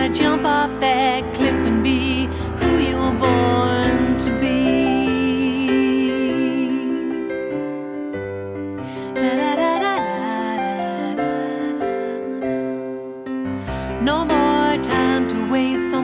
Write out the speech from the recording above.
gotta jump off that cliff and be who you were born to be. No more time to waste